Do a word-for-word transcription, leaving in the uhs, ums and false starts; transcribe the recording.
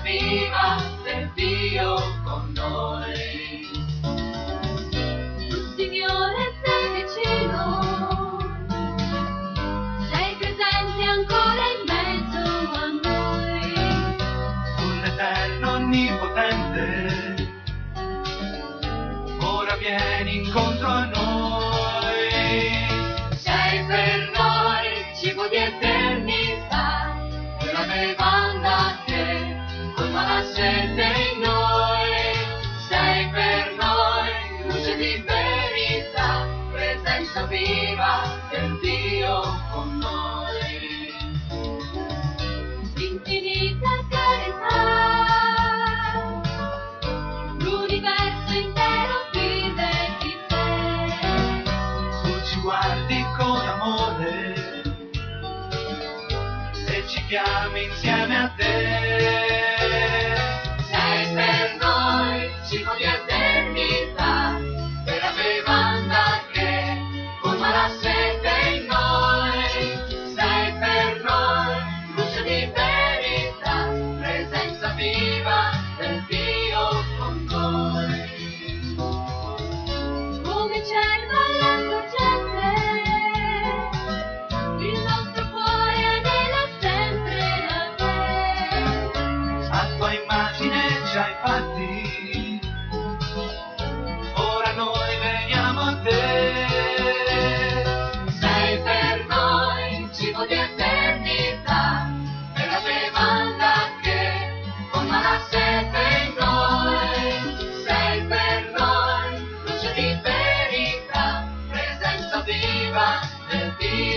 viva del Dio con noi. Tu Signore sei vicino, sei presente ancora in mezzo a noi. Tu l'Eterno Onnipotente, ora vieni incontro a noi. Sei per noi cibo di eternità, quella bevanda che colma la sete in noi. Sei per noi luce di verità, presenza viva del Dio con noi. Infinita carità, l'universo intero vive di te. Tu ci guardi con amore e ci chiami insieme a te. Sei per noi cibo di eternità, vera bevanda che colma la sete in noi. Sei per noi luce di verità, presenza viva del Dio con noi. Come cervo alla sorgente, il nostro cuore anela sempre a te. A tua immagine ci hai fatti, ora noi veniamo a te. Sei per noi cibo di eternità, vera bevanda che colma la sete in noi. Sei per noi luce di verità, presenza viva del Dio